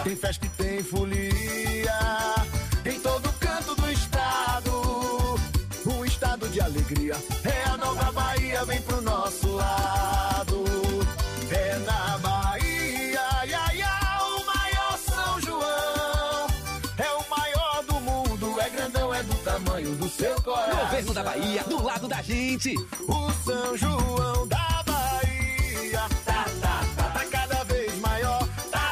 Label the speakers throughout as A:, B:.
A: Tem festa e tem folia em todo canto do estado. Um estado de alegria. É a nova Bahia, vem pro nosso lado. É na Bahia, o maior São João. É o maior do mundo, é grandão, é do tamanho do seu coração.
B: Governo da Bahia, do lado da gente.
A: O São João da Bahia tá cada vez maior.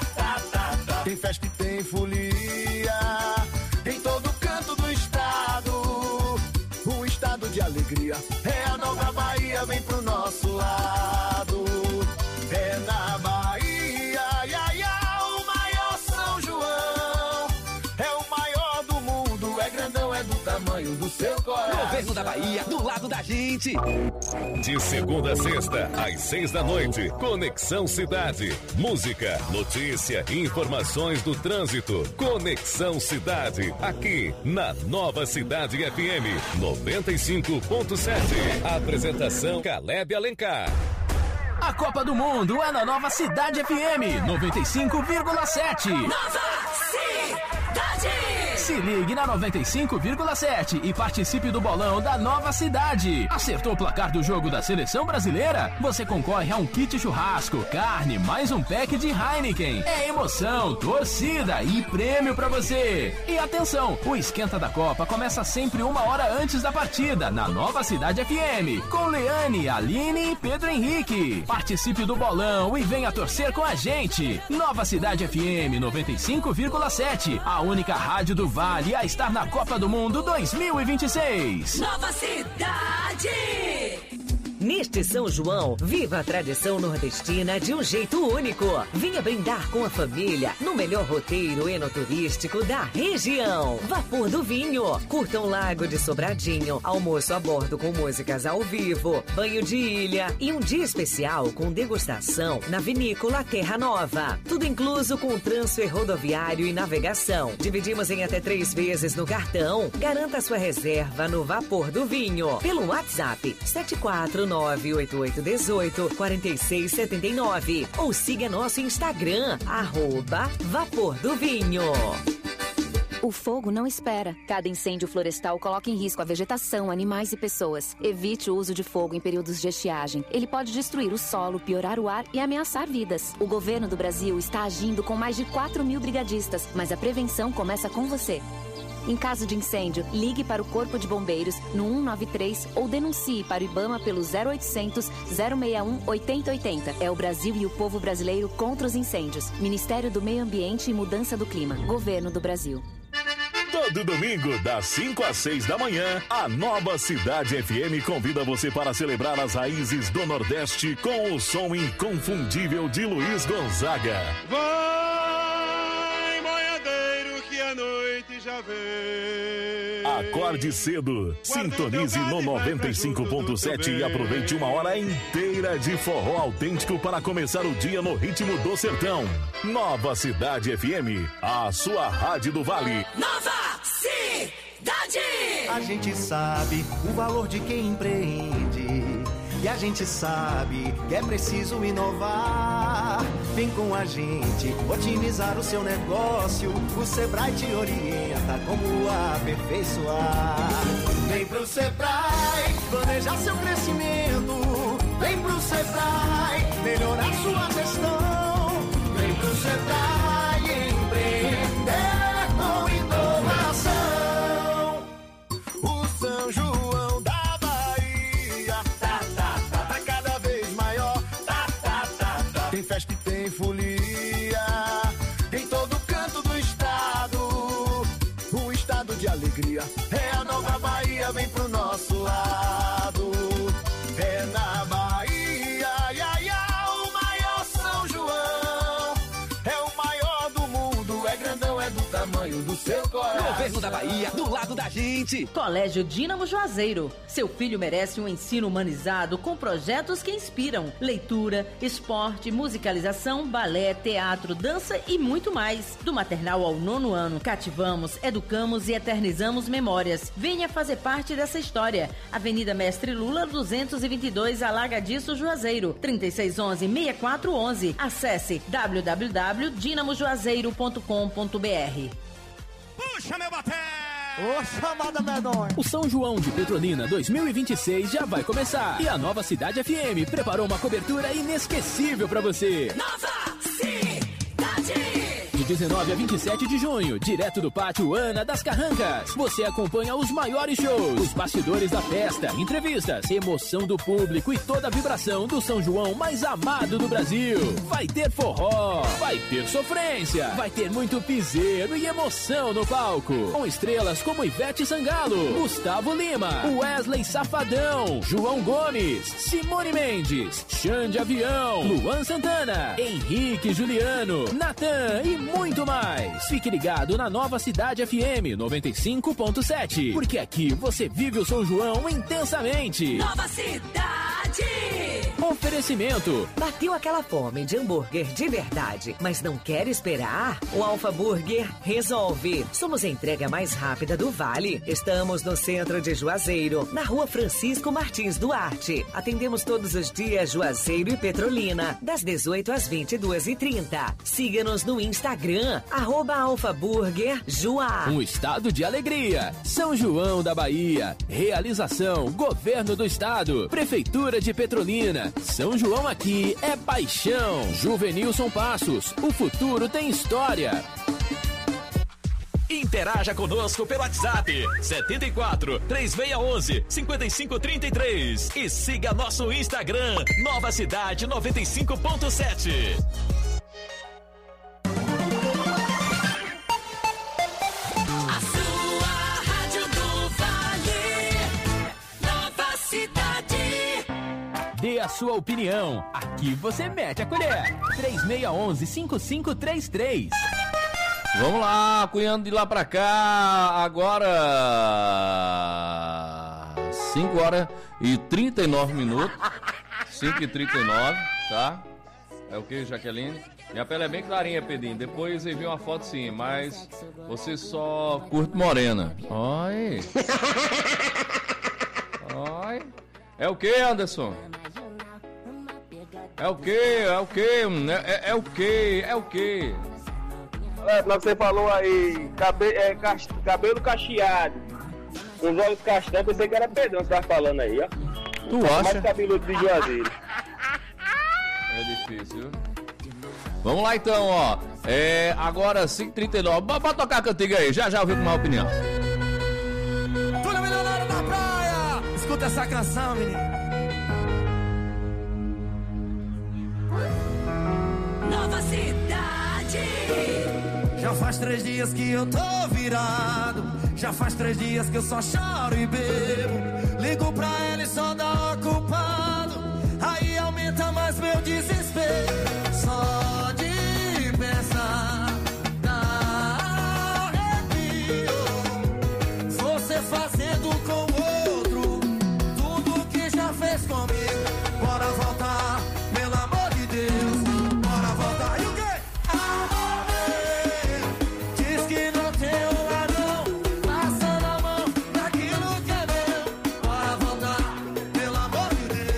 A: Tem festa e tem folia em todo canto do estado. Um estado de alegria. É a nova Bahia, vem pro nosso lado. É na Bahia, o maior São João. É o maior do mundo, é grandão, é do tamanho do seu coração.
B: Governo da Bahia, do lado da gente.
C: De segunda a sexta, às 6 da noite, Conexão Cidade. Música, notícia e informações do trânsito. Conexão Cidade, aqui na Nova Cidade FM 95.7. Apresentação Caleb Alencar.
D: A Copa do Mundo é na Nova Cidade FM 95,7.
E: Nova Cidade!
D: Se ligue na 95,7 e participe do bolão da Nova Cidade. Acertou o placar do jogo da Seleção Brasileira? Você concorre a um kit churrasco, carne, mais um pack de Heineken. É emoção, torcida e prêmio pra você. E atenção, o Esquenta da Copa começa sempre 1 hora antes da partida, na Nova Cidade FM, com Leane, Aline e Pedro Henrique. Participe do bolão e venha torcer com a gente. Nova Cidade FM 95,7, a única rádio do Vale a estar na Copa do Mundo 2026.
E: Nova Cidade!
F: Neste São João, viva a tradição nordestina de um jeito único. Venha brindar com a família no melhor roteiro enoturístico da região. Vapor do Vinho. Curta um lago de Sobradinho, almoço a bordo com músicas ao vivo, banho de ilha e um dia especial com degustação na Vinícola Terra Nova. Tudo incluso com transfer rodoviário e navegação. Dividimos em até 3 vezes no cartão. Garanta sua reserva no Vapor do Vinho pelo WhatsApp 74988184679 ou siga nosso Instagram, @Vapor do Vinho.
G: O fogo não espera. Cada incêndio florestal coloca em risco a vegetação, animais e pessoas. Evite o uso de fogo em períodos de estiagem. Ele pode destruir o solo, piorar o ar e ameaçar vidas. O governo do Brasil está agindo com mais de 4.000 brigadistas, mas a prevenção começa com você. Em caso de incêndio, ligue para o Corpo de Bombeiros no 193 ou denuncie para o IBAMA pelo 0800 061 8080. É o Brasil e o povo brasileiro contra os incêndios. Ministério do Meio Ambiente e Mudança do Clima. Governo do Brasil.
C: Todo domingo, das 5 às 6 da manhã, a Nova Cidade FM convida você para celebrar as raízes do Nordeste com o som inconfundível de Luiz Gonzaga.
H: Vai, boiadeiro, que a noite já vem.
C: Acorde cedo, sintonize no 95.7 e aproveite 1 hora inteira de forró autêntico para começar o dia no ritmo do sertão. Nova Cidade FM, a sua rádio do Vale.
E: Nova Cidade!
I: A gente sabe o valor de quem empreende. E a gente sabe que é preciso inovar. Vem com a gente otimizar o seu negócio. O Sebrae te orienta como aperfeiçoar. Vem pro Sebrae planejar seu crescimento. Vem pro Sebrae melhorar sua gestão. Vem pro Sebrae empreender com inovação.
A: O São João da Bahia tá cada vez maior. Tem festa e tem folia em todo canto do estado. Um estado de alegria. É a nova Bahia, vem pro nosso lado. É na Bahia, o maior São João. É o maior do mundo, é grandão, é do tamanho do seu coração.
B: Governo da Bahia, do lado da gente.
J: Colégio Dínamo Juazeiro. Seu filho merece um ensino humanizado com projetos que inspiram. Leitura, esporte, musicalização, balé, teatro, dança e muito mais. Do maternal ao 9º ano, cativamos, educamos e eternizamos memórias. Venha fazer parte dessa história. Avenida Mestre Lula, 222, Alagadiço, Juazeiro. 3611-6411. Acesse www.dinamojuazeiro.com.br.
K: Puxa, meu baté!
L: Ô, chamada medonha!
D: O São João de Petrolina 2026 já vai começar. E a Nova Cidade FM preparou uma cobertura inesquecível pra você.
E: Nova Cidade!
D: De 19 a 27 de junho, direto do Pátio Ana das Carrancas, você acompanha os maiores shows, os bastidores da festa, entrevistas, emoção do público e toda a vibração do São João mais amado do Brasil. Vai ter forró, vai ter sofrência, vai ter muito piseiro e emoção no palco, com estrelas como Ivete Sangalo, Gustavo Lima, Wesley Safadão, João Gomes, Simone Mendes, Xande Avião, Luan Santana, Henrique Juliano, Natan e muito mais. Fique ligado na Nova Cidade FM 95.7, porque aqui você vive o São João intensamente.
E: Nova Cidade!
D: Oferecimento.
F: Bateu aquela fome de hambúrguer de verdade, mas não quer esperar? O Alfa Burger resolve. Somos a entrega mais rápida do Vale. Estamos no centro de Juazeiro, na Rua Francisco Martins Duarte. Atendemos todos os dias Juazeiro e Petrolina, das 18 às 22h30. Siga-nos no Instagram, @AlfaBurgerJuá.
D: Um estado de alegria. São João da Bahia. Realização: Governo do Estado, Prefeitura de Petrolina. São João aqui é paixão. Juvenilson Passos. O futuro tem história.
B: Interaja conosco pelo WhatsApp 74 3611 5533 e siga nosso Instagram Nova Cidade 95.7.
D: Dê a sua opinião. Aqui você mete a colher. 3611-5533.
M: Vamos lá, cunhando de lá pra cá. Agora 5h39. 5h39, tá? É o que, Jaqueline? Minha pele é bem clarinha, Pedrinho. Depois eu vi uma foto sim, mas você só curte morena. Oi. Oi. É o que, Anderson? É o que? É o que? É o que? É o que?
N: Mas você falou aí, cabelo cacheado, com os olhos castanhos, pensei que era Pedrão que você tava falando aí, ó.
M: Tu acha?
N: Mais cabeludo de Juazeiro.
M: É difícil, viu? Vamos lá então, ó. Agora 5h39. Bora tocar a cantiga aí, já eu vi com uma opinião.
L: Tudo milionário na praia! Escuta essa canção, menino.
E: Nova Cidade!
L: Já faz 3 dias que eu tô virado. Já faz 3 dias que eu só choro e bebo. Ligo pra ela e só dá ocupado. Aí aumenta mais meu desespero. Só de pensar dá arrepio. Você fazendo com outro tudo que já fez comigo. Bora voltar, pelo amor de Deus. Bora voltar. E o quê? Diz que não tem um anão. Passa na mão daquilo que é meu. Bora voltar, pelo amor de Deus.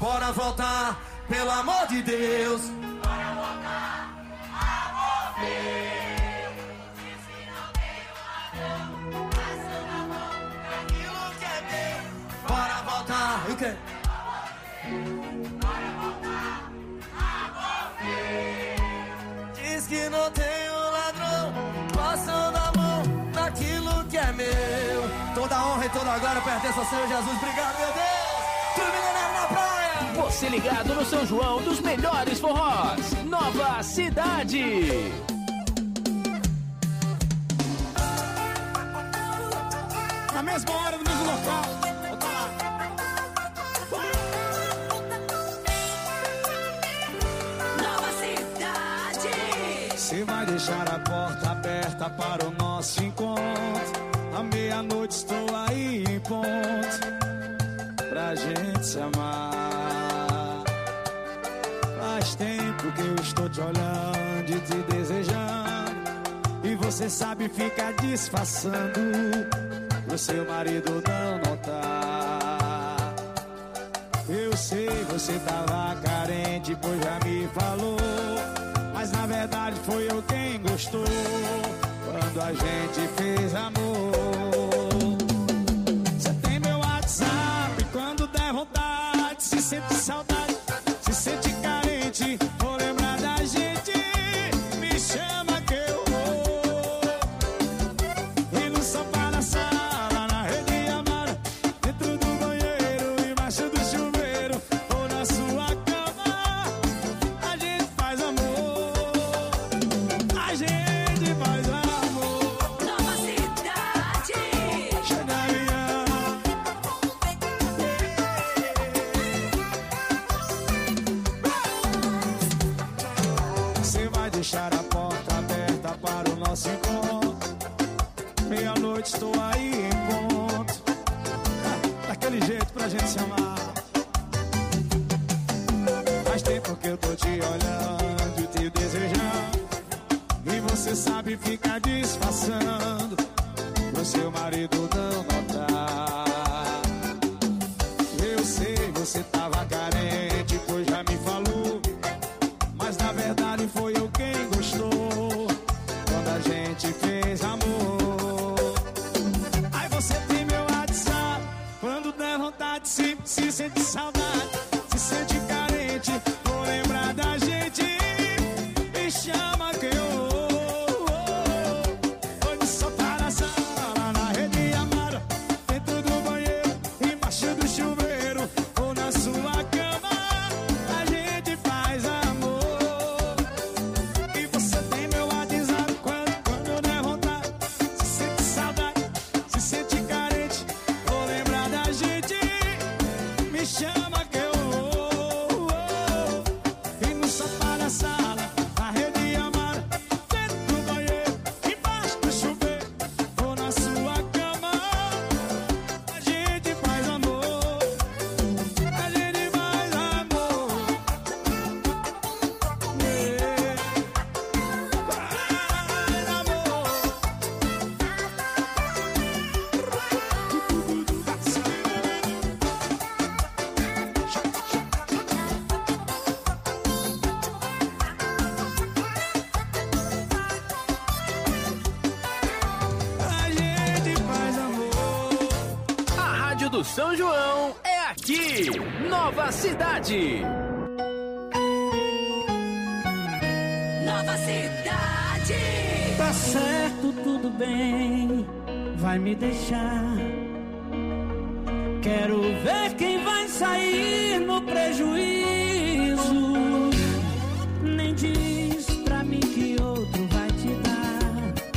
L: Bora voltar, pelo amor de Deus.
E: Bora voltar, amor meu. Se não tenho razão, passando a mão naquilo que é meu.
L: Bora voltar, e o quê?
E: Bora voltar, amor meu.
L: Diz que não tem um ladrão passando a mão naquilo que é meu. Toda honra e toda glória pertence ao Senhor Jesus. Obrigado, meu Deus. Tudo milionário na praia.
D: Você ligado no São João dos melhores forrós. Nova Cidade.
K: Na mesma hora, no mesmo local.
E: Nova Cidade.
O: Você vai deixar a porta aberta para o nosso encontro. À meia-noite estou aí em ponto pra gente se amar. Faz tempo que eu estou te olhando e te desejando, e você sabe ficar disfarçando pro seu marido não notar. Eu sei, você tava carente, pois já me falou, mas na verdade foi eu quem gostou quando a gente fez amor. Você tem meu WhatsApp, quando der vontade, se sente saudade, se sente carente, vou lembrar da gente, me chama que eu vou. E no sofá da sala, na rede amada, dentro do banheiro, embaixo do chuveiro, ou na sua cama, a gente faz amor, a gente faz amor.
E: Nova Cidade.
O: Chega minha. Você vai deixar a porta aberta para o nosso encontro. Meia-noite estou aí em ponto. Daquele jeito pra gente se amar. Faz tempo que eu tô te olhando e te desejando, e você sabe ficar disfarçando pro seu marido não notar. Eu sei, você tava carente, pois já me falou, mas na verdade foi eu quem gostou quando a gente fez amor. Aí você tem meu WhatsApp, quando der vontade, se sente saudade, se sente carente, vou lembrar da gente, me chama que eu vou. No sofá da sala, na rede amada, dentro do banheiro, embaixo do chuveiro, ou na sua cama, a gente faz amor. E você tem meu WhatsApp, quando der vontade, se sente saudade, se sente carente, vou lembrar da gente, me chama que eu vou. E no sofá da sala, na rede amada, dentro do banheiro, embaixo do chuveiro, ou na sua cama, a gente faz amor, a gente faz amor. Faz amor. A gente faz amor.
D: A Rádio do São João é aqui. Nova Cidade.
E: Nova Cidade.
P: Tá certo, tudo bem, vai me deixar. Quero ver quem vai sair no prejuízo. Nem diz pra mim que outro vai te dar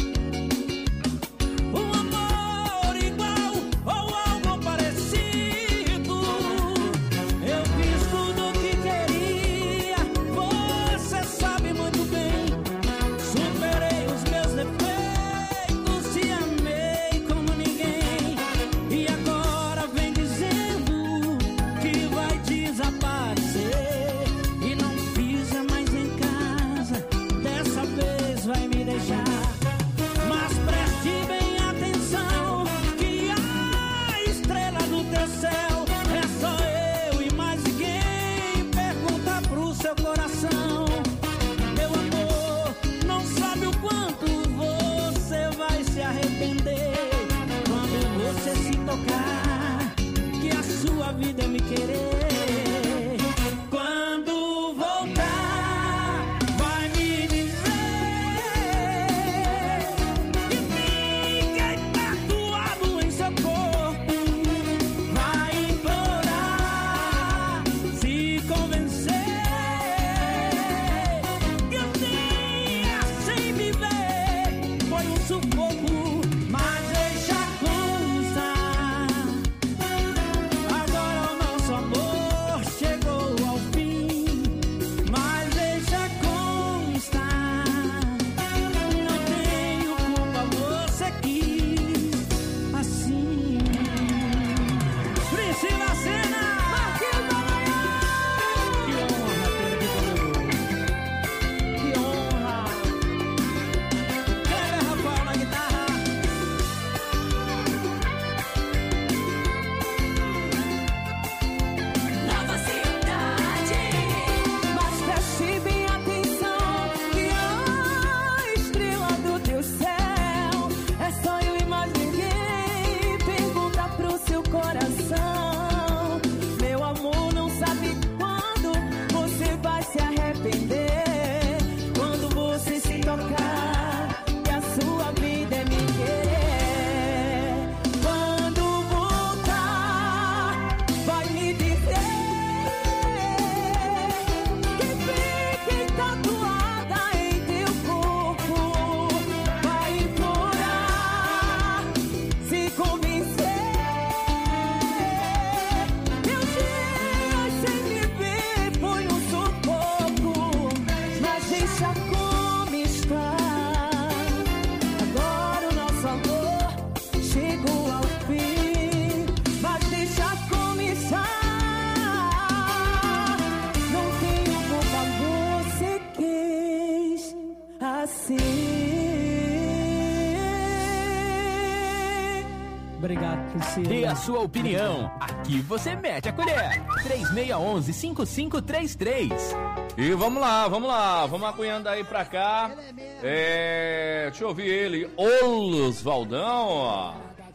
P: um amor igual ou algo parecido. Eu fiz tudo o que queria, você sabe muito bem. Superei os meus defeitos, te amei como ninguém. E agora vem dizendo que vai desaparecer. Obrigado, Priscila.
D: Dê a sua opinião. Aqui você mete a colher. 3611-5533.
M: E vamos lá. Vamos acunhando aí pra cá. Deixa eu ouvir ele. Oswaldão.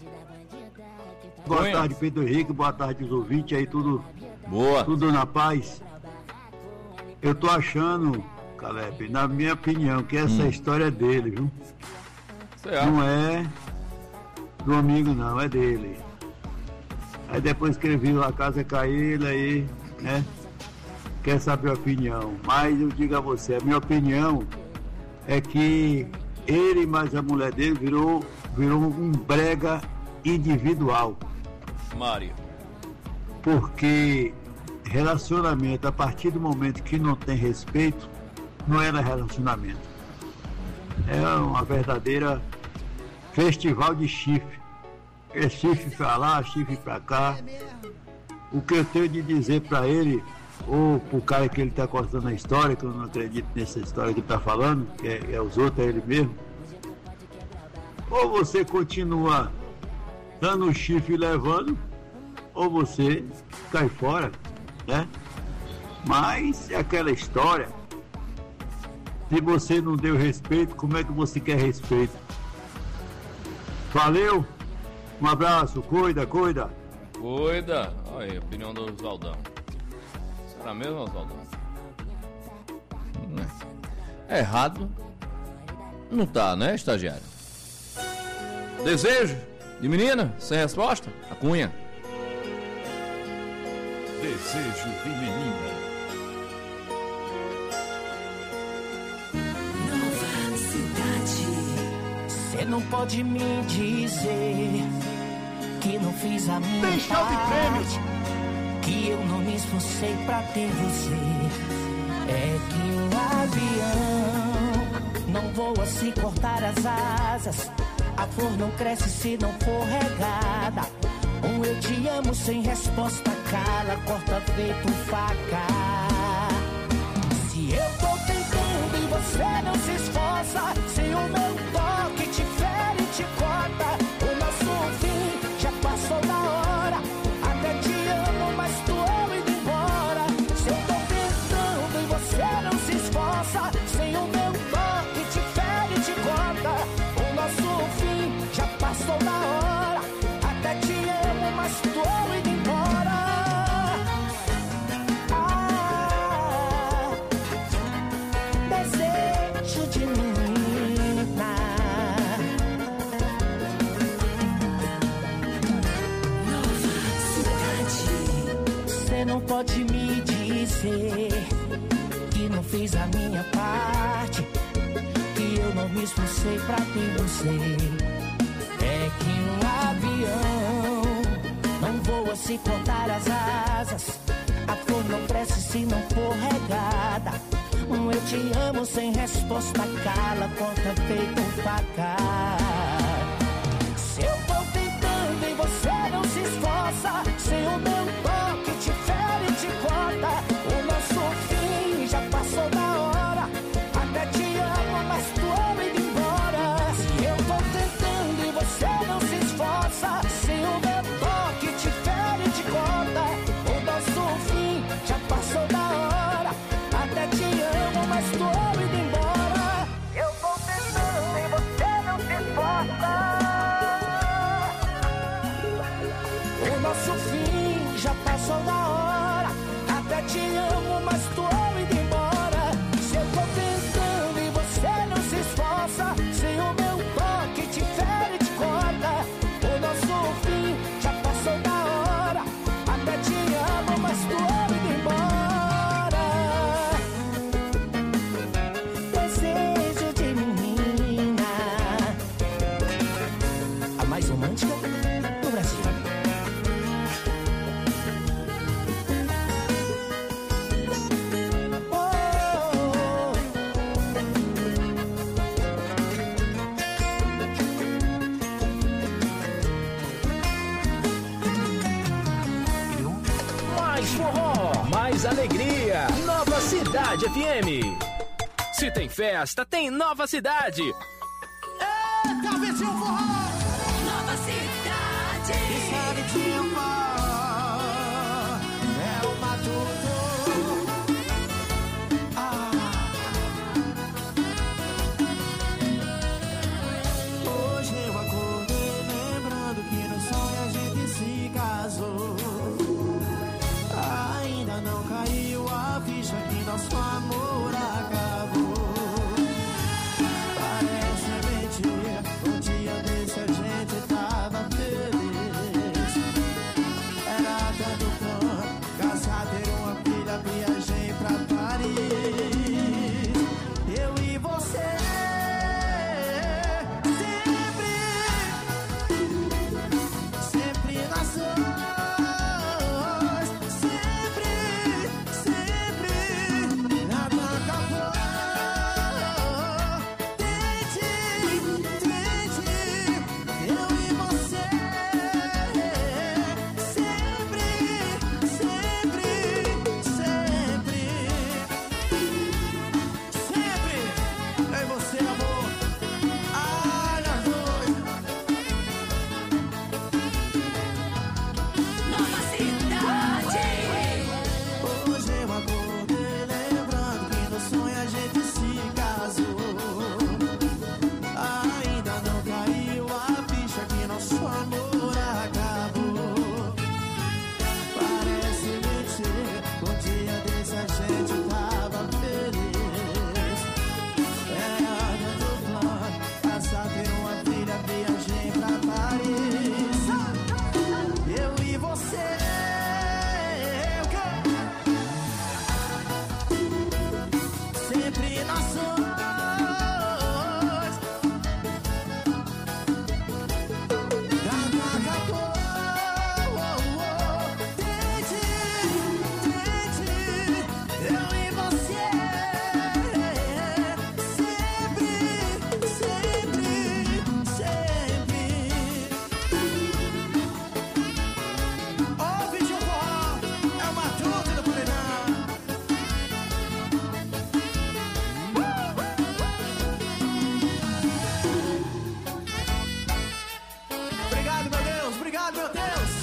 Q: Boa tarde, Pedro Henrique. Boa tarde, os ouvintes aí, tudo.
M: Boa.
Q: Tudo na paz. Eu tô achando, Caleb, na minha opinião, que essa história é dele, viu?
M: Certo.
Q: Não é do amigo, não, é dele. Aí depois que ele viu a casa cair, ele aí, né? Quer saber a opinião. Mas eu digo a você, a minha opinião é que ele mais a mulher dele virou um brega individual.
M: Mário.
Q: Porque relacionamento, a partir do momento que não tem respeito, não era relacionamento. É uma verdadeira festival de chifre. É chifre pra lá, chifre pra cá. O que eu tenho de dizer pra ele, ou pro cara que ele tá contando a história, que eu não acredito nessa história que ele tá falando, que é os outros, é ele mesmo. Ou você continua dando o chifre e levando, ou você cai fora, né? Mas é aquela história, se você não deu respeito, como é que você quer respeito? Valeu, um abraço, cuida.
M: Olha aí, opinião do Oswaldão. Será mesmo, Oswaldão? É errado. Não tá, né, estagiário? Desejo de menina, sem resposta? A cunha.
C: Desejo de menina.
P: Nova cidade. Cê não pode me dizer que não fiz a minha parte, que eu não me esforcei pra ter você. É que um avião não voa se cortar as asas, a flor não cresce se não for regada. Um eu te amo sem resposta cala, corta feito faca. Se eu tô tentando e você não se esforça, se o meu toque te fere e te corta, o nosso fim já passou da hora. Até te amo, mas tu ama indo embora. Se eu tô tentando e você não se esforça, sem o meu toque te fere e te corta, o nosso fim já passou da hora. Até te amo, mas tu ama indo embora. Desejo de menina. Nova cidade. Cê não pode me dizer que não fiz a minha parte, que eu não me esforcei pra ter você. É que um avião não voa se cortar as asas, a flor não cresce se não for regada. Eu te amo sem resposta cala, corta feito faca. Se eu vou tentando e você não se esforça, se o meu toque te fere e te corta, o nosso fim já passou da hora. Até te amo, mas tu ama indo embora. Se eu tô tentando e você não se esforça, se o meu toque te fere e te corta, o nosso fim já passou da hora. Até te amo, mas tu ama indo embora. Eu vou tentando e você não se esforça. O nosso fim já passou da hora. Até te amo, mas tu ama indo embora. Se eu tô tentando e você não se esforça, se o meu toque te fere e te corta, o nosso fim já passou da hora. Até te amo, mas tu ama indo embora. Desejo de menina, a mais romântica do Brasil.
D: Mais forró, mais alegria. Nova Cidade FM. Se tem festa, tem Nova Cidade.
P: Eita, vizinho forró! Nova Cidade. caiu a ficha que nosso amor acabou. Parece mentira, um dia desse a gente tava feliz. Era tanto plano, casar, ter uma filha, viajei pra Paris. Eu e você sempre nós dois, sempre nada acabou. Tente, eu e você sempre, eu e você, amor. Ai, nós dois.
E: Nova cidade.
P: Hoje eu acordei lembrando que no sonho a gente se casou. Ainda não caiu a ficha que nosso amor acabou. Parece mentira, um dia desse a gente tava feliz. Era tanto plano, casar, ter uma filha, viajei pra Paris. Eu e você, o quê? Sempre nós dois. Nada acabou. Tente, eu e você sempre. Ouve de forró, é uma truta do Paredão. Obrigado, meu Deus, obrigado, meu Deus.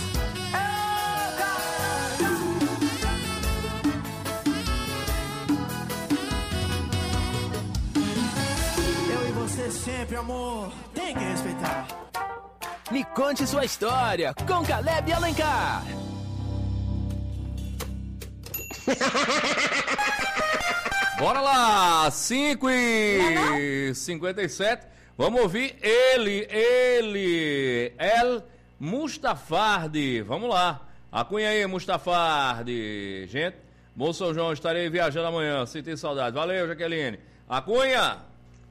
P: Eu e você sempre, amor, tem que respeitar.
D: Me conte sua história com Caleb Alencar.
M: Bora lá, 5h57. Vamos ouvir ele, El Mustafardi. Vamos lá. A cunha aí, Mustafardi. Gente, bom São João, estarei viajando amanhã. Senti saudade. Valeu, Jaqueline. A cunha.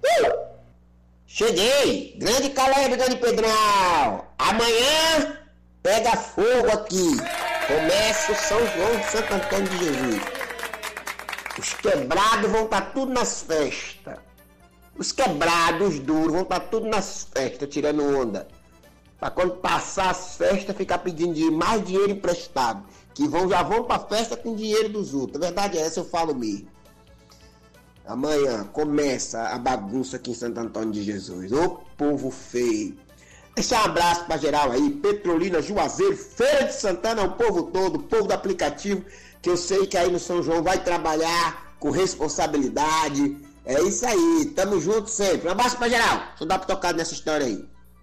R: Cheguei! Grande Caleb, grande Pedrão! Amanhã pega fogo aqui. Começa o São João de Santo Antônio de Jesus. Os quebrados vão estar tudo nas festas. Os quebrados, os duros, vão estar tudo nas festas, tirando onda. Pra quando passar as festas, ficar pedindo mais dinheiro emprestado. Que já vão pra festa com dinheiro dos outros. A verdade é essa, eu falo mesmo. Amanhã começa a bagunça aqui em Santo Antônio de Jesus. Ô povo feio. Deixa um abraço pra geral aí. Petrolina, Juazeiro, Feira de Santana, o povo todo, o povo do aplicativo. Que eu sei que aí no São João vai trabalhar com responsabilidade. É isso aí, tamo junto sempre. Um abraço pra geral. Deixa eu dar pra tocar nessa história aí.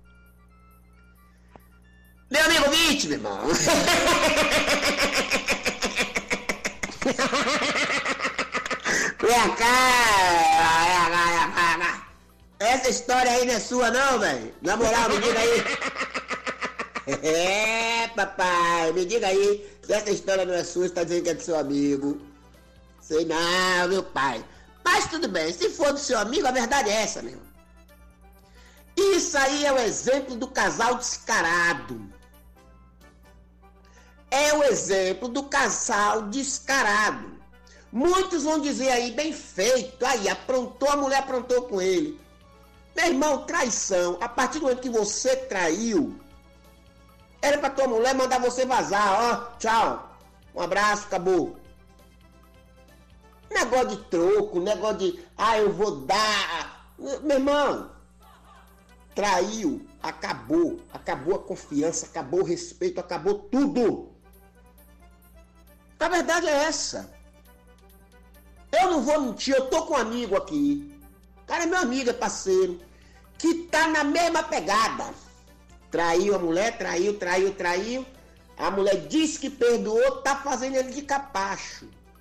R: Meu amigo Vite, meu irmão. Vem cá. Essa história aí não é sua não, velho. Na moral, me diga aí. É, papai, me diga aí. Se essa história não é sua, você tá dizendo que é do seu amigo. Sei não, meu pai. Mas tudo bem, se for do seu amigo, a verdade é essa, meu. Isso aí é o exemplo do casal descarado. É o exemplo do casal descarado. Muitos vão dizer aí, bem feito, aí aprontou, a mulher aprontou com ele. Meu irmão, traição, a partir do momento que você traiu, era pra tua mulher mandar você vazar, ó, tchau, um abraço, acabou. Negócio de troco, negócio de, eu vou dar. Meu irmão, traiu, acabou a confiança, acabou o respeito, acabou tudo. A verdade é essa. Eu não vou mentir, eu tô com um amigo aqui. O cara é meu amigo, é parceiro. Que tá na mesma pegada. Traiu a mulher, traiu. A mulher disse que perdoou, tá fazendo ele de capacho.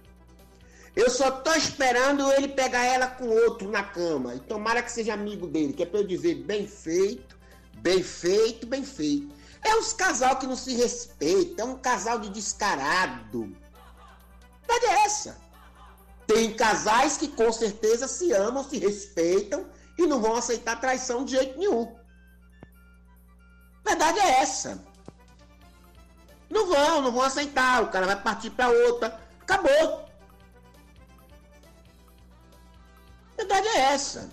R: Eu só tô esperando ele pegar ela com outro na cama. E tomara que seja amigo dele, que é pra eu dizer bem feito, bem feito, bem feito. É uns casal que não se respeita, é um casal de descarado. A verdade é essa. Tem casais que com certeza se amam, se respeitam e não vão aceitar traição de jeito nenhum. A verdade é essa. Não vão aceitar. O cara vai partir pra outra. Acabou. A verdade é essa.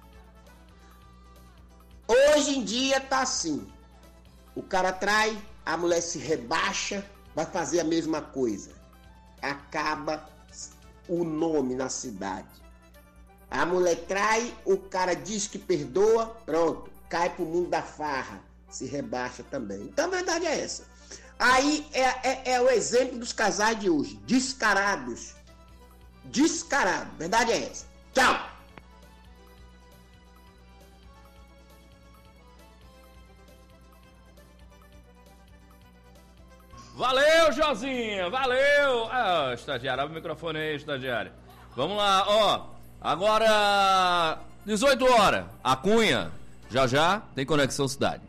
R: Hoje em dia tá assim. O cara trai, a mulher se rebaixa, vai fazer a mesma coisa. Acaba o nome na cidade. A mulher trai, o cara diz que perdoa, pronto, cai pro mundo da farra, se rebaixa também. Então a verdade é essa. Aí é o exemplo dos casais de hoje, descarados. Descarado, verdade é essa. Tchau!
M: Valeu, Josinha, valeu! Ah, estagiário, abre o microfone aí, estagiário. Vamos lá, ó. Agora, 18 horas, a Cunha. Já tem Conexão Cidade.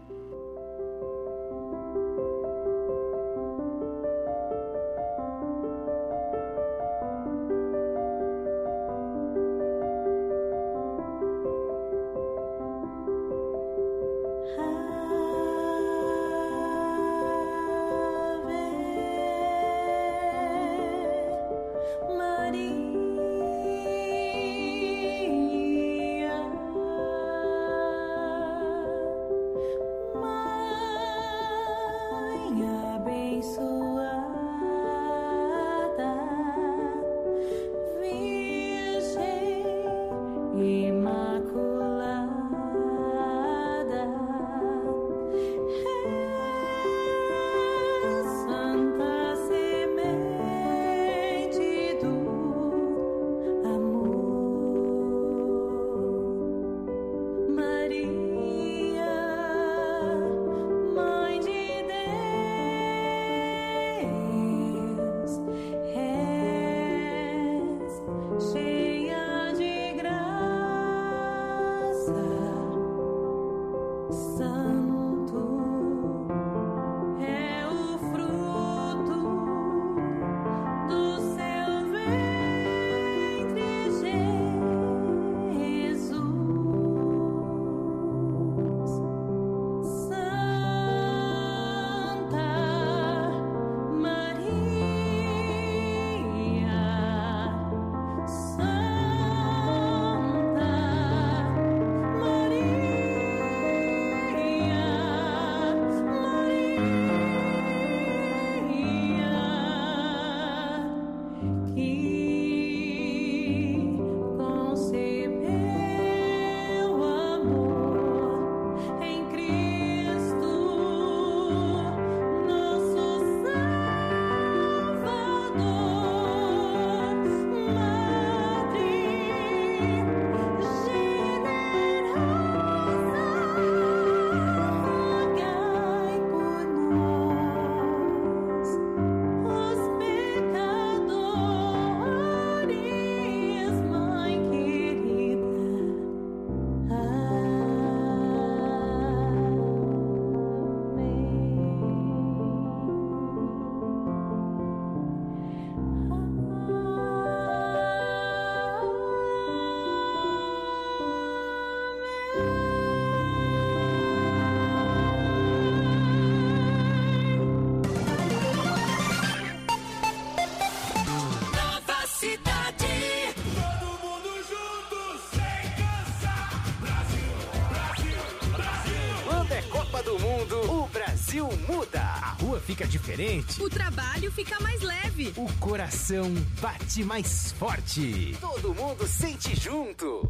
S: Muda, a rua fica diferente,
T: o trabalho fica mais leve,
S: o coração bate mais forte,
T: todo mundo sente junto.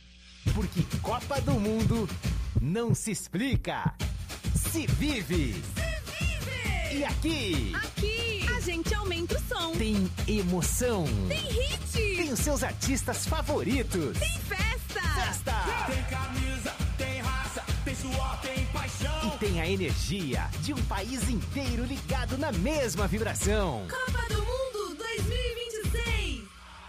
S: Porque Copa do Mundo não se explica, se vive.
T: Se vive!
S: E aqui
T: a gente aumenta o som.
S: Tem emoção.
T: Tem hit.
S: Tem os seus artistas favoritos.
T: Tem festa.
O: Tem camisa, tem raça, tem suor, tem paixão.
S: E tem a energia de um país inteiro ligado na mesma vibração.
T: Copa do Mundo 2026.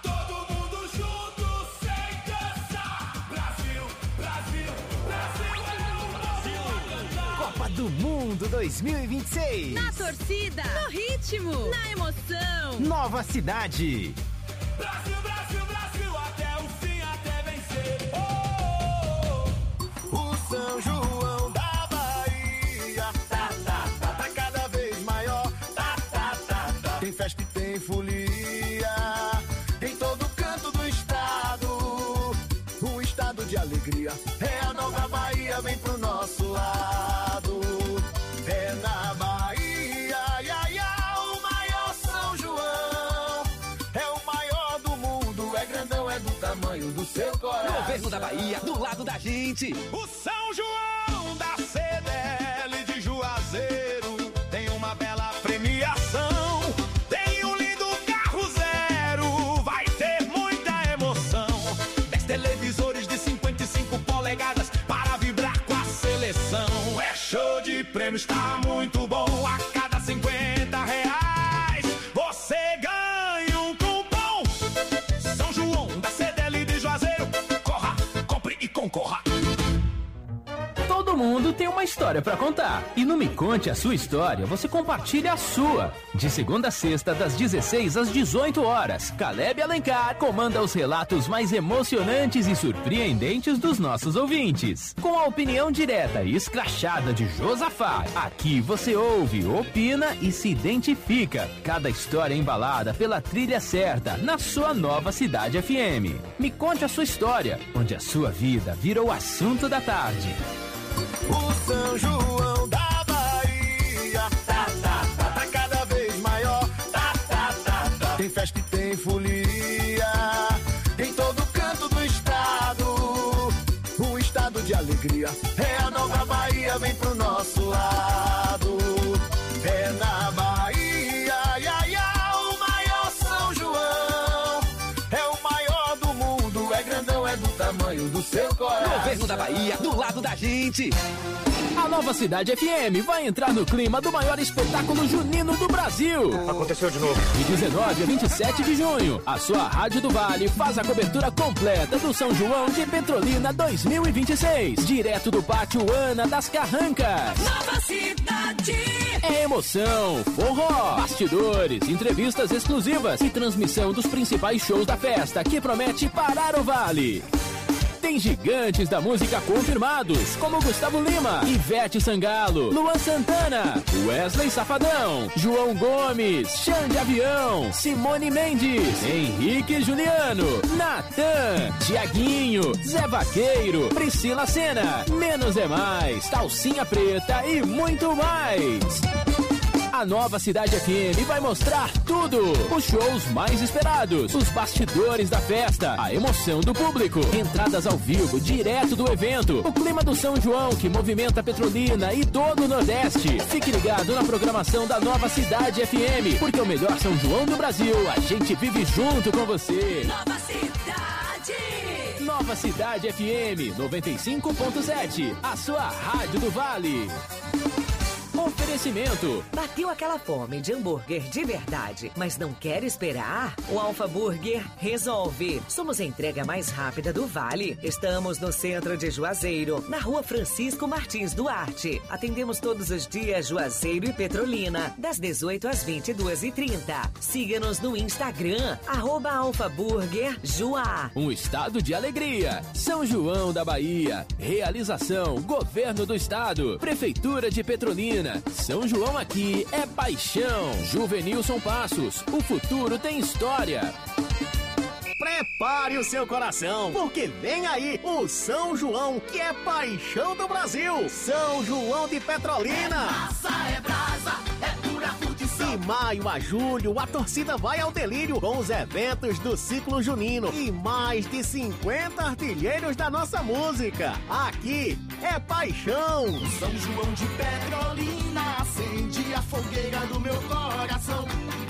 S: do Mundo 2026.
T: Na torcida, no ritmo, na emoção.
S: Nova Cidade.
O: Brasil, Brasil, Brasil, até o fim, até vencer.
A: O São João da Bahia tá cada vez maior. Tem festa e tem folia em todo canto do estado. Um estado de alegria. É a nova Bahia, vem pro nosso lado. É na Bahia, o maior São João. É o maior do mundo, é grandão, é do tamanho do seu coração.
B: Governo da Bahia, do lado da gente.
O: O São João da CDL de Juazeiro tem uma bela premiação. Tem um lindo carro zero, vai ter muita emoção. 10 televisores de 55 polegadas para vibrar com a seleção. É show de prêmios, tá muito bom. A cada R$50 você ganha um cupom. São João da CDL de Juazeiro, corra, compre e concorra.
D: Todo mundo tem uma história pra contar. E no Me Conte a Sua História, você compartilha a sua. De segunda a sexta, das 16 às 18 horas, Caleb Alencar comanda os relatos mais emocionantes e surpreendentes dos nossos ouvintes. Com a opinião direta e escrachada de Josafá, aqui você ouve, opina e se identifica. Cada história embalada pela trilha certa, na sua Nova Cidade FM. Me Conte a Sua História, onde a sua vida virou assunto da tarde.
A: O São João da Bahia tá cada vez maior. Tem festa e tem folia em todo canto do estado. Um estado de alegria. É a nova Bahia, vem pro nosso lado. É na Bahia, o maior São João. É o maior do mundo, é grandão, é do tamanho do seu coração.
B: Governo da Bahia, do lado da gente.
D: A Nova Cidade FM vai entrar no clima do maior espetáculo junino do Brasil.
U: Aconteceu de novo.
D: De 19 a 27 de junho, a sua Rádio do Vale faz a cobertura completa do São João de Petrolina 2026. Direto do Pátio Ana das Carrancas.
T: Nova Cidade.
D: É emoção, forró, bastidores, entrevistas exclusivas e transmissão dos principais shows da festa que promete parar o Vale. Tem gigantes da música confirmados, como Gustavo Lima, Ivete Sangalo, Luan Santana, Wesley Safadão, João Gomes, Xande Avião, Simone Mendes, Henrique Juliano, Natan, Tiaguinho, Zé Vaqueiro, Priscila Sena, Menos é Mais, Calcinha Preta e muito mais. A Nova Cidade FM vai mostrar tudo. Os shows mais esperados, os bastidores da festa, a emoção do público, entradas ao vivo direto do evento, o clima do São João que movimenta Petrolina e todo o Nordeste. Fique ligado na programação da Nova Cidade FM, porque o melhor São João do Brasil, a gente vive junto com você.
T: Nova Cidade.
D: Nova Cidade FM 95.7, a sua Rádio do Vale. Oferecimento.
F: Bateu aquela fome de hambúrguer de verdade, mas não quer esperar? O Alfa Burger resolve. Somos a entrega mais rápida do Vale. Estamos no centro de Juazeiro, na rua Francisco Martins Duarte. Atendemos todos os dias Juazeiro e Petrolina, das 18 às 22h30. Siga-nos no Instagram, @alfaburgerjuá.
D: Um estado de alegria. São João da Bahia. Realização: Governo do Estado, Prefeitura de Petrolina. São João aqui é paixão. Juvenilson Passos, o futuro tem história.
S: Prepare o seu coração, porque vem aí o São João, que é paixão do Brasil. São João de Petrolina.
O: É brasa, é pura fudição.
S: De maio a julho, a torcida vai ao delírio com os eventos do ciclo junino e mais de 50 artilheiros da nossa música. Aqui é paixão.
O: São João de Petrolina acende a fogueira do meu coração.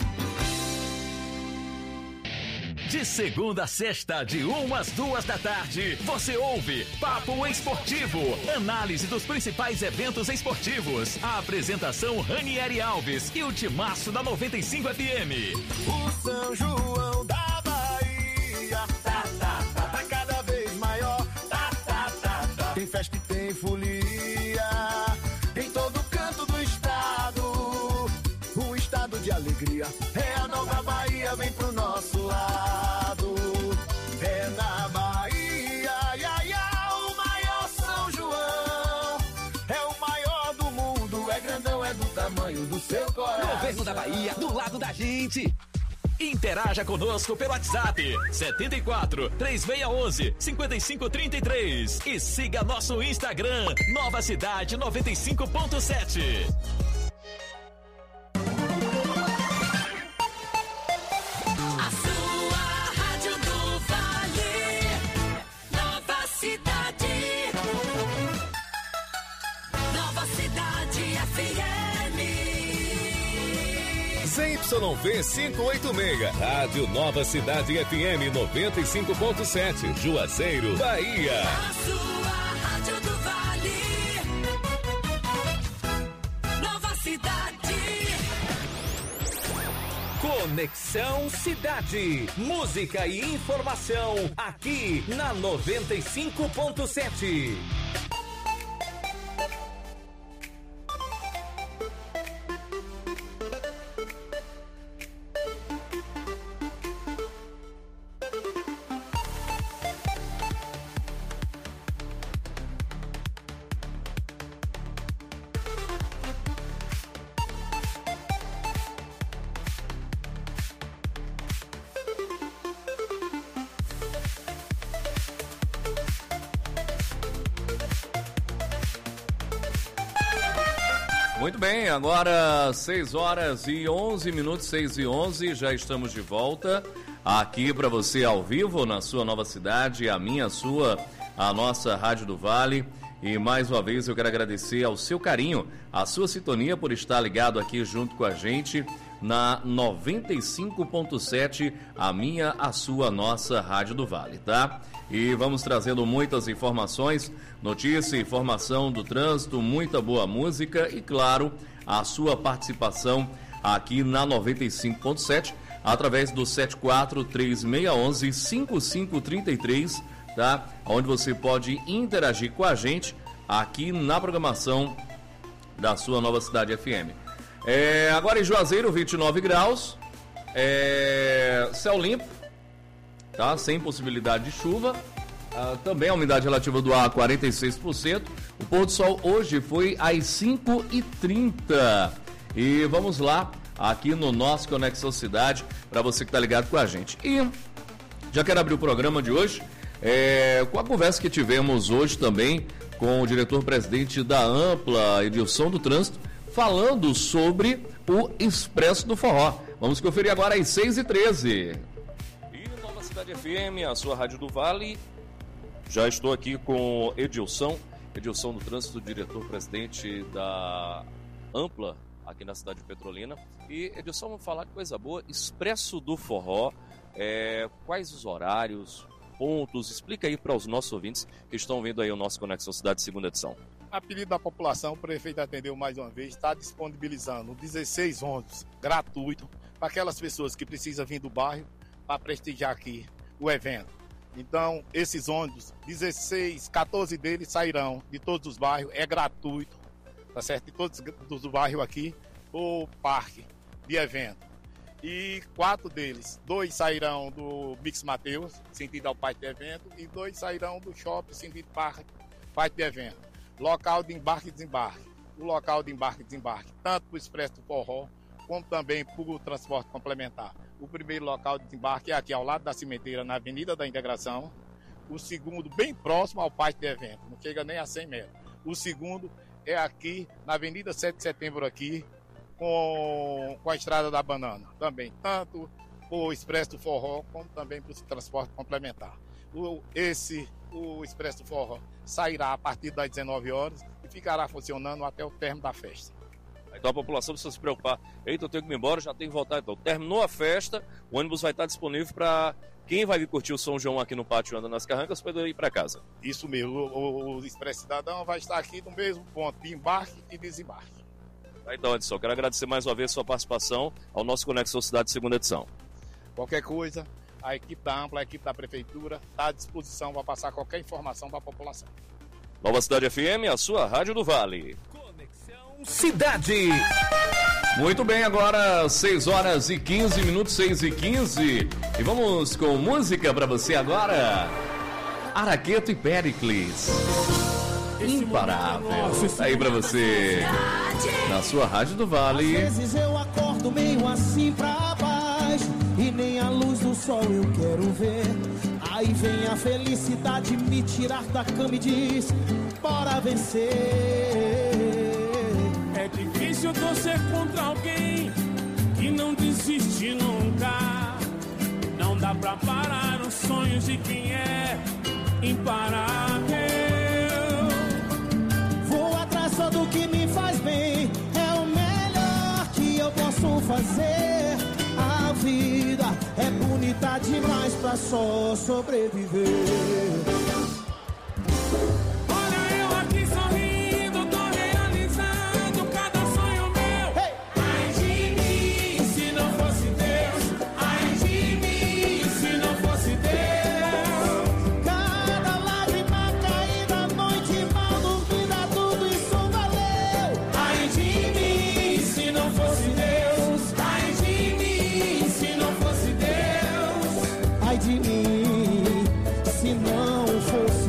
B: De segunda a sexta, de 1 às 2 da tarde, você ouve Papo Esportivo, análise dos principais eventos esportivos. A apresentação Ranieri Alves e o timaço da 95 FM.
A: O São João da Bahia tá cada vez maior. Tem festa e tem folia em todo
B: centro da Bahia, do lado da gente. Interaja conosco pelo WhatsApp 74 3611 5533 e siga nosso Instagram Nova Cidade 95.7.
E: A sua Rádio do Vale, Nova Cidade. Nova Cidade FM.
C: ZYV 586, Rádio Nova Cidade FM 95.7, Juazeiro, Bahia.
E: A sua Rádio do Vale, Nova Cidade.
U: Conexão Cidade, música e informação aqui na 95.7.
M: Muito bem, agora 6 horas e 11 minutos, 6 e 11, já estamos de volta aqui para você ao vivo na sua Nova Cidade, a minha, a sua, a nossa Rádio do Vale. E mais uma vez eu quero agradecer ao seu carinho, a sua sintonia por estar ligado aqui junto com a gente na 95.7, a minha, a sua, a nossa Rádio do Vale, tá? E vamos trazendo muitas informações, notícia, informação do trânsito, muita boa música e, claro, a sua participação aqui na 95.7 através do 743611-5533, tá? Onde você pode interagir com a gente aqui na programação da sua Nova Cidade FM. Agora em Juazeiro, 29 graus, céu limpo, tá? Sem possibilidade de chuva. Também a umidade relativa do ar 46%. O pôr do sol hoje foi às 5h30. E vamos lá, aqui no nosso Conexão Cidade, para você que está ligado com a gente. E já quero abrir o programa de hoje com a conversa que tivemos hoje também com o diretor-presidente da Ampla, Edilson do Trânsito, falando sobre o Expresso do Forró. Vamos conferir agora às 6h13. E Nova Cidade FM, a sua Rádio do Vale. Já estou aqui com Edilson do Trânsito, diretor-presidente da Ampla, aqui na cidade de Petrolina. E, Edilson, vamos falar de coisa boa, Expresso do Forró, quais os horários, pontos, explica aí para os nossos ouvintes que estão vendo aí o nosso Conexão Cidade, segunda edição.
V: A pedido da população, o prefeito atendeu mais uma vez, está disponibilizando 16 ônibus gratuitos para aquelas pessoas que precisam vir do bairro para prestigiar aqui o evento. Então, esses ônibus, 14 deles sairão de todos os bairros, é gratuito, tá certo? De todos os bairros aqui, o parque de evento. E 4 deles, 2 sairão do Mix Mateus, sentido ao parque de evento, e 2 sairão do shopping, sentido parque de evento. Local de embarque e desembarque. O local de embarque e desembarque, tanto para o Expresso do Forró, como também para o transporte complementar. O primeiro local de desembarque é aqui ao lado da cimenteira, na Avenida da Integração. O segundo, bem próximo ao parque de evento, não chega nem a 100 metros. O segundo é aqui na Avenida 7 de Setembro, aqui, com a Estrada da Banana. Também, tanto o Expresso do Forró, como também para o transporte complementar. O Expresso do Forró sairá a partir das 19 horas e ficará funcionando até o término da festa.
M: Então a população precisa se preocupar. Eita, eu tenho que ir embora, já tenho que voltar. Então, terminou a festa, o ônibus vai estar disponível para quem vai vir curtir o São João aqui no Pátio Anda nas Carrancas poder ir para casa.
V: Isso mesmo, o Expresso Cidadão vai estar aqui no mesmo ponto de embarque e desembarque.
M: Então, Edson, quero agradecer mais uma vez a sua participação ao nosso Conexão Cidade, segunda edição.
V: Qualquer coisa, a equipe da Ampla, a equipe da Prefeitura está à disposição para passar qualquer informação para a população.
M: Nova Cidade FM, a sua Rádio do Vale.
U: Cidade.
M: Muito bem, agora 6 horas e 15 minutos, 6h15. E vamos com música para você agora. Araqueto e Péricles. Imparável. Tá aí para você. Na sua Rádio do Vale.
O: Às vezes eu acordo
P: olhando meio assim pra baixo, e nem a luz do sol eu quero ver. Aí vem a felicidade me tirar da cama e diz: bora vencer.
K: É difícil torcer contra alguém que não desiste nunca. Não dá pra parar os sonhos de quem é imparável.
P: Vou atrás só do que me faz bem, é o melhor que eu posso fazer. A vida é bonita demais pra só sobreviver.
K: Olha eu aqui sorrindo, tô realizando cada sonho meu. Ai de mim, se não fosse Deus. Ai de mim, se não fosse Deus.
P: Cada lágrima caída, noite mal dormida, tudo isso valeu.
K: Ai de mim, se não fosse Deus. Ai de mim, se não fosse Deus.
P: Ai de mim, se não fosse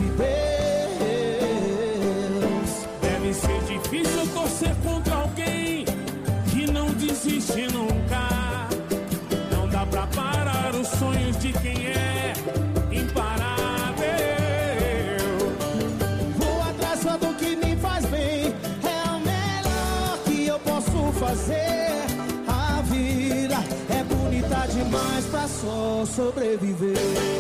P: Deus.
K: Deve ser difícil torcer contra alguém que não desiste nunca. Não dá pra parar os sonhos de quem é imparável.
P: Vou atrás só do que me faz bem, é o melhor que eu posso fazer. A vida é bonita demais pra só sobreviver.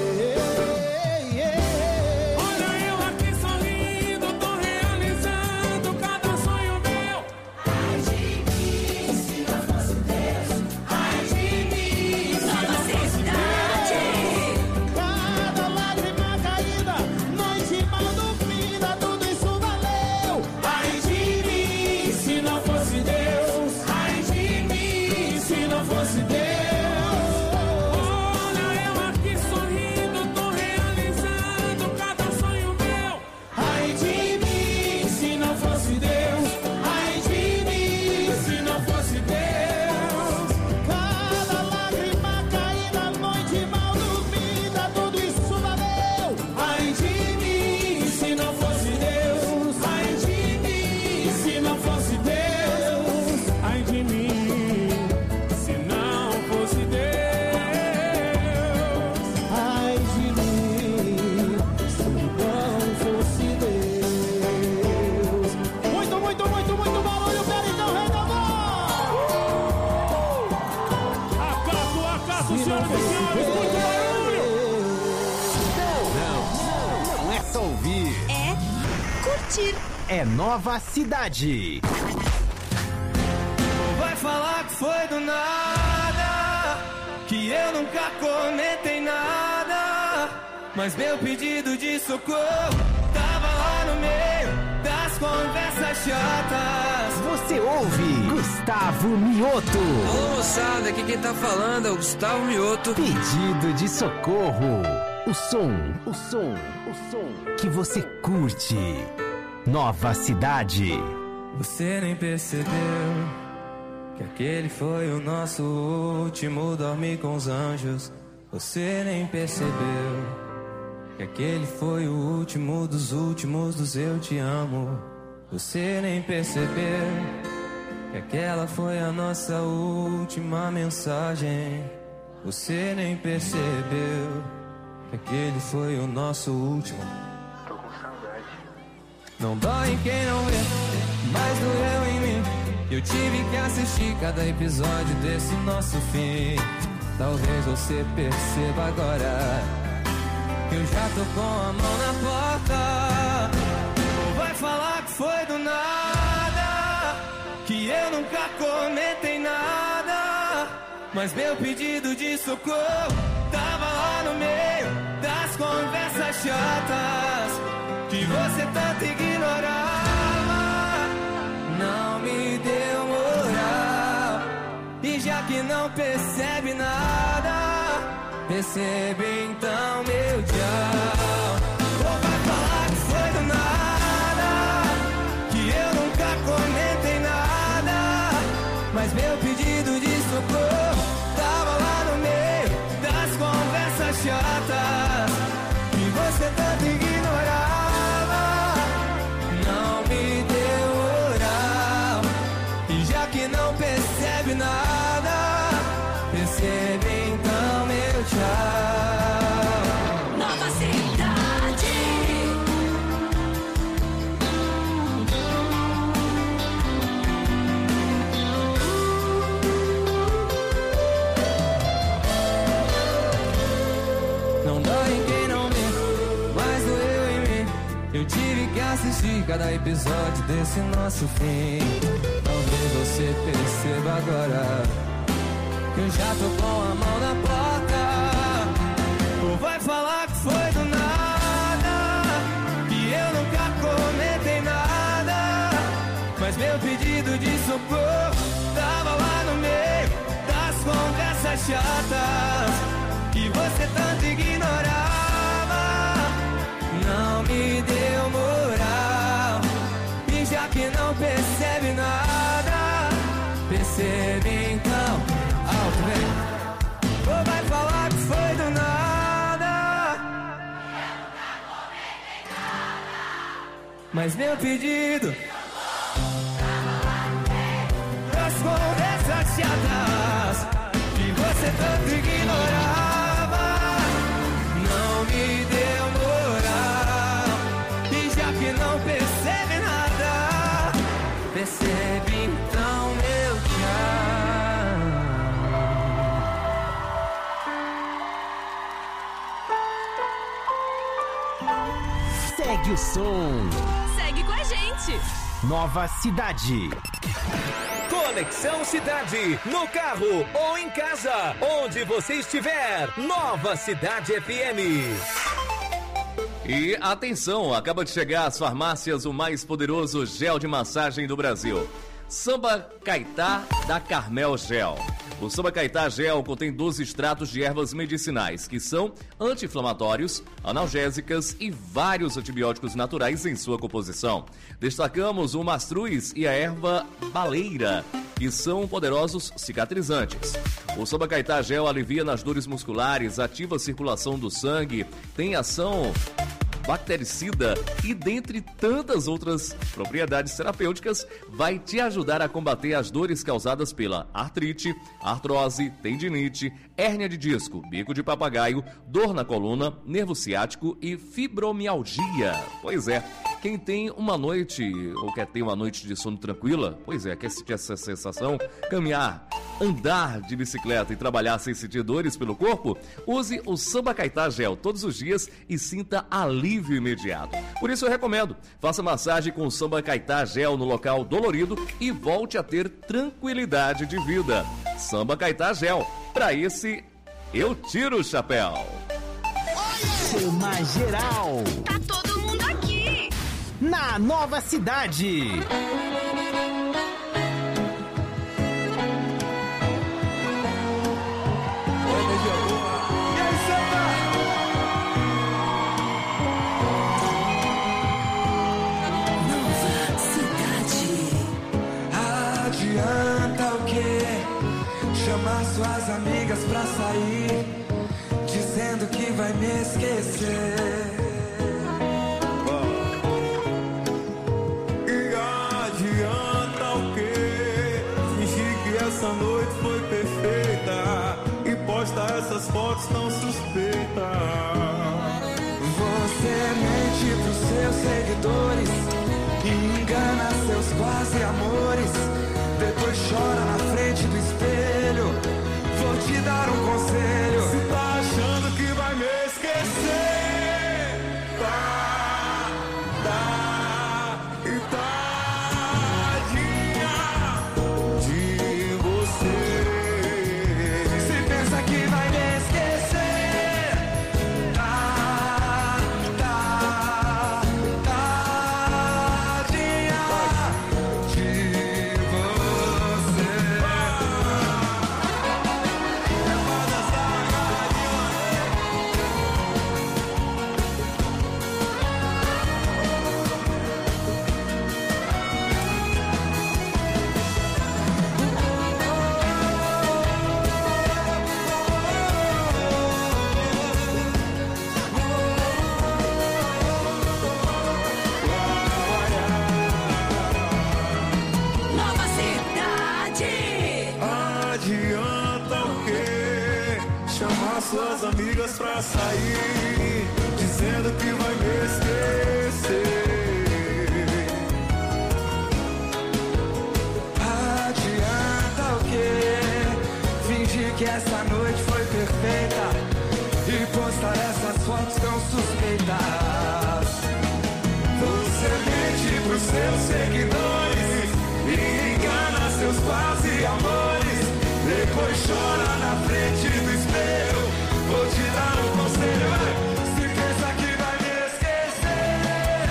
K: Olha eu aqui sorrindo, tô realizando cada sonho meu. Ai de mim, se não fosse Deus. Ai de mim, se não fosse Deus.
P: Cada lágrima caída, noite mal dormida, tudo isso valeu.
K: Ai de mim, se não fosse Deus. Ai de mim, se não fosse Deus. Olha eu aqui sorrindo, tô realizando cada sonho meu. Ai de mim, se não fosse Deus. Ai de mim, se não fosse Deus.
P: Cada lágrima caída, noite mal dormida, tudo isso valeu.
K: Ai de mim, se não fosse Deus. Ai de mim, se não fosse Deus. Ai de mim, se não fosse Deus.
P: Ai de mim, se não fosse Deus. Muito, muito, muito, muito barulho, Pericão, rei da
K: Acaso, senhoras e senhores, muito barulho!
S: Não é só ouvir.
T: É curtir.
S: É Nova Cidade.
L: Vai falar que foi do nada, que eu nunca comentei nada, mas meu pedido de socorro tava lá no meio das conversas chatas.
S: Você ouve Gustavo Mioto.
G: Alô moçada, aqui quem tá falando é o Gustavo Mioto.
S: Pedido de socorro. O som que você curte. Nova Cidade.
L: Você nem percebeu que aquele foi o nosso último dormir com os anjos. Você nem percebeu que aquele foi o último dos eu te amo. Você nem percebeu que aquela foi a nossa última mensagem. Você nem percebeu que aquele foi o nosso último. Tô com saudade. Não dói em quem não vê, mas doeu em mim. Eu tive que assistir cada episódio desse nosso fim. Talvez você perceba agora que eu já tô com a mão na porta. Ou vai falar que foi do nada, que eu nunca comentei nada, mas meu pedido de socorro tava lá no meio das conversas chatas que você tanto ignorava. Não me deu moral, e já que não percebe nada, percebe então meu tchau. Ou vai falar que foi do nada, que eu nunca comentei nada, mas meu pedido de socorro tava lá no meio das conversas chatas que você tanto ignorava. Não me deu moral, e já que não percebe nada,
G: Não dói em quem não vê, mas doeu em mim. Eu tive que assistir cada episódio desse nosso fim. Talvez você perceba agora que eu já tô com a mão na porta. Ou vai falar que foi do nada, que eu nunca comentei nada, mas meu pedido de socorro tava lá no meio das conversas chatas que você tanto ignorava. Não me deu moral, e já que não percebe nada, percebe então. Alto, vem. Ou vai falar que foi do nada, mas meu pedido das conversas chatas que você tanto ignorava, não me deu moral, e já que não percebe nada, percebe então meu tchau.
S: Segue o som.
T: Segue com a gente.
S: Nova Cidade.
U: Conexão Cidade, no carro ou em casa, onde você estiver. Nova Cidade FM.
M: E atenção, acaba de chegar às farmácias o mais poderoso gel de massagem do Brasil. Samba Caetá da Carmel Gel. O Samba Caetá Gel contém 12 extratos de ervas medicinais, que são anti-inflamatórios, analgésicas e vários antibióticos naturais em sua composição. Destacamos o mastruz e a erva baleira, que são poderosos cicatrizantes. O Samba Caetá Gel alivia nas dores musculares, ativa a circulação do sangue, tem ação bactericida e dentre tantas outras propriedades terapêuticas, vai te ajudar a combater as dores causadas pela artrite, artrose, tendinite, hérnia de disco, bico de papagaio, dor na coluna, nervo ciático e fibromialgia. Pois é, quem tem uma noite ou quer ter uma noite de sono tranquila, pois é, quer sentir essa sensação, caminhar, andar de bicicleta e trabalhar sem sentir dores pelo corpo, use o Samba Caetá Gel todos os dias e sinta alívio imediato. Por isso eu recomendo, faça massagem com o Samba Caetá Gel no local dolorido e volte a ter tranquilidade de vida. Samba Caetá Gel, pra esse eu tiro o chapéu.
S: Chama geral.
T: Tá todo mundo aqui.
S: Na Nova Cidade.
L: Adianta o quê? Chamar suas amigas pra sair, dizendo que vai me esquecer.
K: E adianta o quê? Fingir que essa noite foi perfeita e posta essas fotos tão suspeitas.
L: Você mente pros seus seguidores e engana seus quase amores. Depois chora na frente do espelho. Vou te dar um conselho.
K: Se tá achando que vai me esquecer, e tadinha de você.
L: Se pensa que vai me esquecer,
K: suas amigas pra sair, dizendo que vai me esquecer.
L: Adianta o quê? Fingir que essa noite foi perfeita e postar essa
G: fotos tão suspeitas. Você mente pros seus seguidores e engana seus quase amores. Depois chora na frente do espelho. Vou te dar um conselho, vai. Se pensa que vai me esquecer,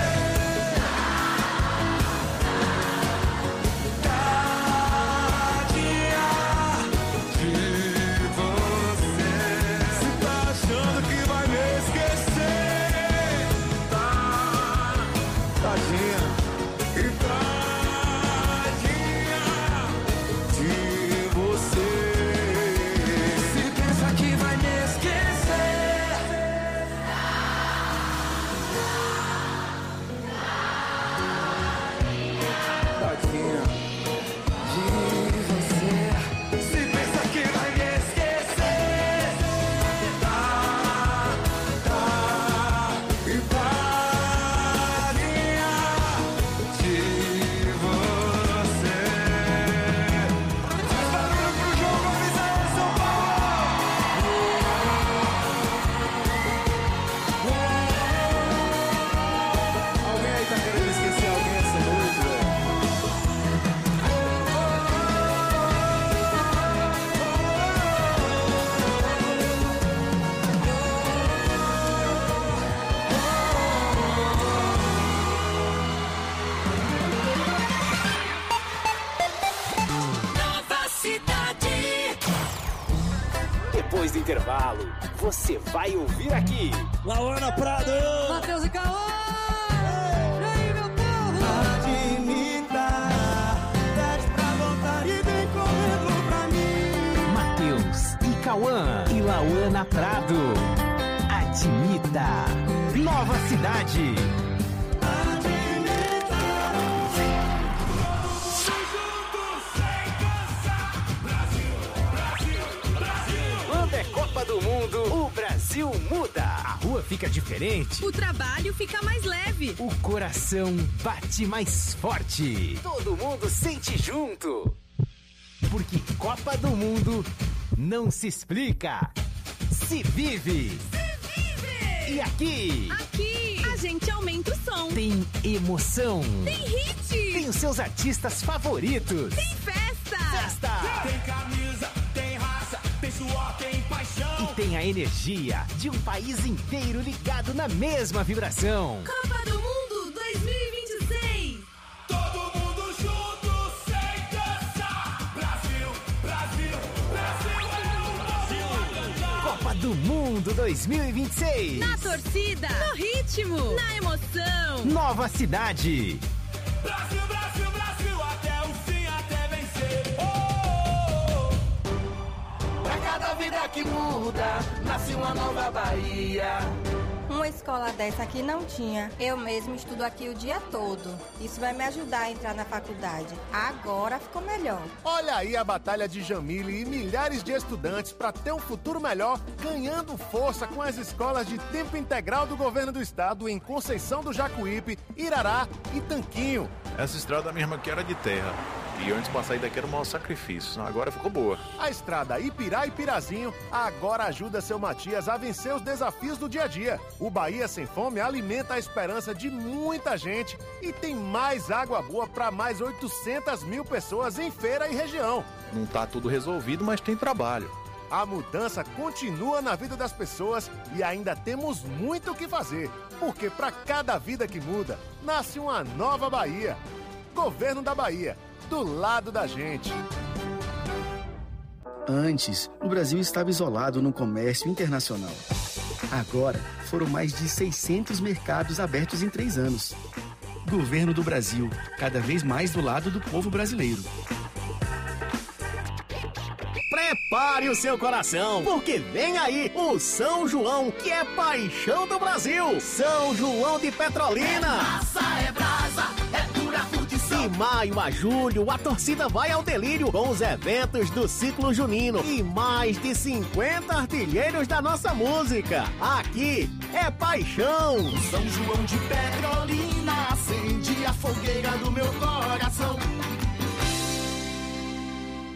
G: tadinha de você. Se tá achando que vai me esquecer, tadinha e tadinha de você. Se pensa que vai me esquecer, tadinha de você. Se pensa que vai me esquecer, e tadinha de você. Faz barulho pro João Gomes aí, São Paulo. Alguém aí tá querendo esquecer alguém essa noite, velho?
T: Nova Cidade.
S: Depois do intervalo, você vai ouvir aqui.
O: Lauana Prado!
P: Matheus e Cauã! E aí, meu povo?
O: Admita, pede pra vontade e vem correndo pra mim.
D: Matheus e Cauã e Lauana Prado. Admita. Nova Cidade. Quando é Copa do Mundo, o Brasil muda. A rua fica diferente.
T: O trabalho fica mais leve.
D: O coração bate mais forte. Todo mundo sente junto. Porque Copa do Mundo não se explica, se vive. E aqui
T: Aqui a gente aumenta o som.
D: tem emoção.
T: Tem hit.
D: Tem os seus artistas favoritos.
T: Tem festa.
O: Tem camisa, tem raça, tem suor, tem paixão.
D: E tem a energia de um país inteiro ligado na mesma vibração.
T: Copa do Mundo 2026.
O: Todo mundo junto, sem dançar. Brasil, Brasil, Brasil é o Brasil a cantar.
D: Copa do Mundo 2026.
T: Na torcida, no ritmo, na emoção.
D: Nova Cidade.
O: Brasil, Brasil, Brasil, até o fim, até vencer. Oh, oh, oh.
P: Pra cada vida que muda, nasce uma nova Bahia.
H: Uma escola dessa aqui não tinha. Eu mesmo estudo aqui o dia todo. Isso vai me ajudar a entrar na faculdade. Agora ficou melhor.
I: Olha aí a batalha de Jamile e milhares de estudantes para ter um futuro melhor, ganhando força com as escolas de tempo integral do governo do estado em Conceição do Jacuípe, Irará e Tanquinho.
W: Essa estrada mesmo aqui era de terra. E antes pra sair daqui era um maior sacrifício. Agora ficou boa.
I: A estrada Ipirá e Pirazinho agora ajuda seu Matias a vencer os desafios do dia a dia. O Bahia Sem Fome alimenta a esperança de muita gente e tem mais água boa para mais 800 mil pessoas em Feira e região.
W: Não tá tudo resolvido, mas tem trabalho.
I: A mudança continua na vida das pessoas e ainda temos muito o que fazer, porque para cada vida que muda, nasce uma nova Bahia. Governo da Bahia, do lado da gente.
X: Antes, o Brasil estava isolado no comércio internacional. Agora, foram mais de 600 mercados abertos em 3 anos. Governo do Brasil, cada vez mais do lado do povo brasileiro.
S: Prepare o seu coração, porque vem aí o São João, que é paixão do Brasil. São João de Petrolina.
P: Massa é brasa, é pura curtição.
S: De maio a julho, a torcida vai ao delírio com os eventos do ciclo junino e mais de 50 artilheiros da nossa música. Aqui é paixão.
P: São João de Petrolina acende a fogueira do meu coração.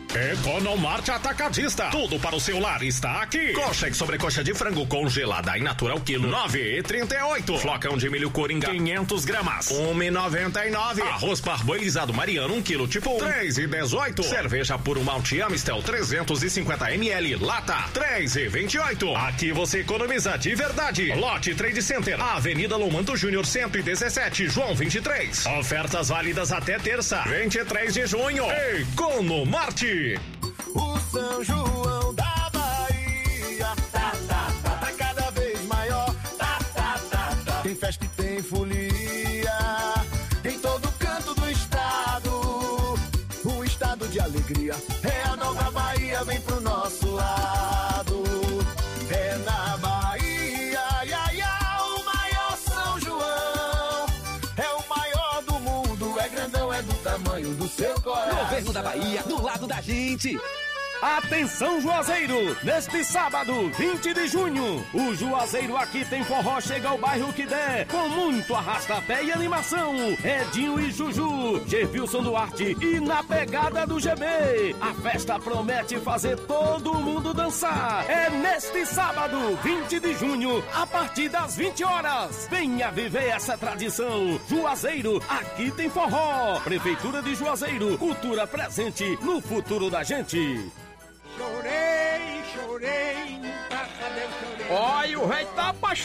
J: Economarte Atacadista. Tudo para o seu lar está aqui. Coxa e sobrecoxa de frango congelada em natural quilo 9,38. Flocão de milho coringa 500 gramas 1,99. Arroz parboilizado Mariano 1 quilo tipo 3,18. Cerveja puro malte Amstel 350 ml lata 3,28. Aqui você economiza de verdade. Lote Trade Center, Avenida Lomanto Júnior 117, João 23. Ofertas válidas até terça, 23 de junho. Economarte.
A: O São João da Bahia tá cada vez maior. Tem festa e tem folia em todo canto do estado. Um estado de alegria. É a nova Bahia, vem pro nosso lado. É na Bahia, o maior São João. É o maior do mundo, é grandão, é do tamanho do seu coração.
N: Governo da Bahia, do lado da gente. Atenção, Juazeiro! Neste sábado, 20 de junho, o Juazeiro Aqui Tem Forró chega ao bairro que der, com muito arrasta-pé e animação. Edinho e Juju, Gervilson Duarte e na pegada do GB. A festa promete fazer todo mundo dançar. É neste sábado, 20 de junho, a partir das 20 horas. Venha viver essa tradição. Juazeiro Aqui Tem Forró. Prefeitura de Juazeiro, cultura presente no futuro da gente.
Q: Chorei, chorei, nunca cadê eu chorei.
R: Olha, o rei tá apaixonado.